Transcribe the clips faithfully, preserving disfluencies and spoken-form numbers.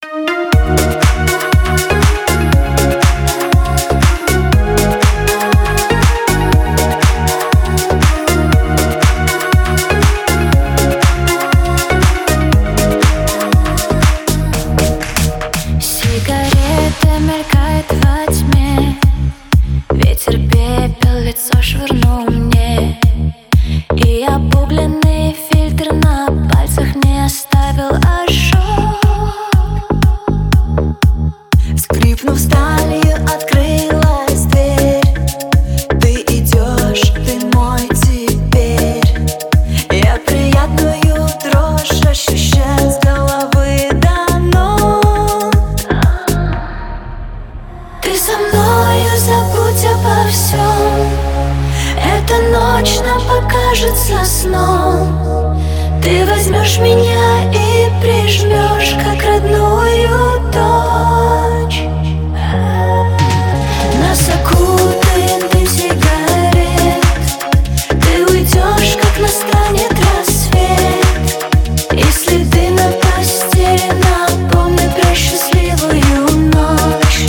Сигарета мелькает во тьме, ветер пепел лицо швырнул мне, и обугленный фильтр на пальцах не оставил ожог. Скрипнув сталью, открылась дверь. Ты идешь, ты мой теперь. Я приятную дрожь ощущаю с головы до ног. Ты со мною, забудь обо всем. Эта ночь нам покажется сном. Ты возьмешь меня и прижмешь, как родную дочь. Нас окутает дым сигарет. Ты уйдешь, как настанет рассвет. И следы на постели напомнят про счастливую ночь.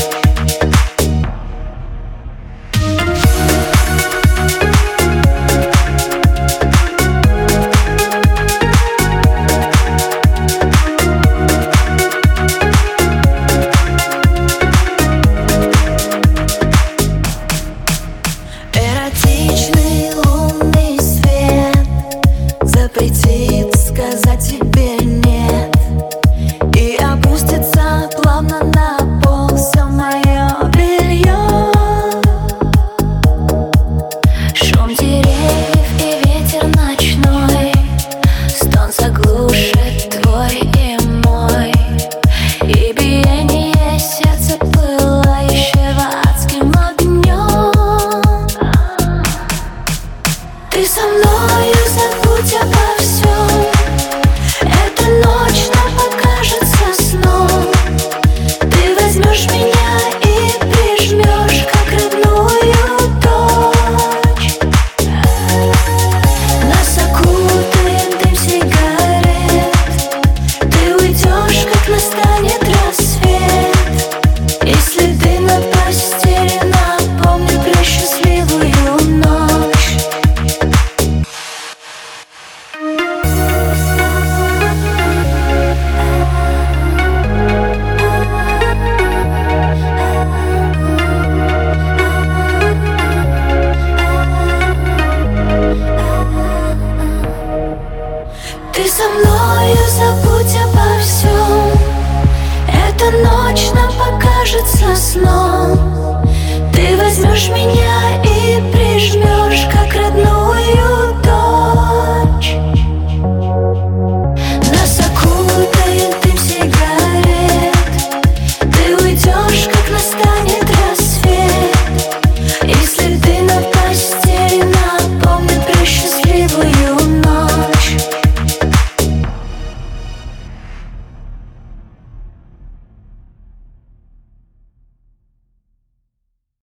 Эротичный лунный свет запретит сказать тебе нет, и опустится плавно на пол все мое белье. Шум деревьев и ветер ночной, стон заглушит твой и мой, и биение сердца пылающего адским огнем. Ты со мною, забудь обо всем. Эта ночь нам покажется сном. Ты возьмешь меня и прижмешь, как родную дочь. Нас окутает дым сигарет. Ты уйдешь, как настанет рассвет. И следы на постели напомнят про счастливую ночь. Ты со мною, забудь обо всем. Эта ночь нам покажется сном. Ты возьмешь меня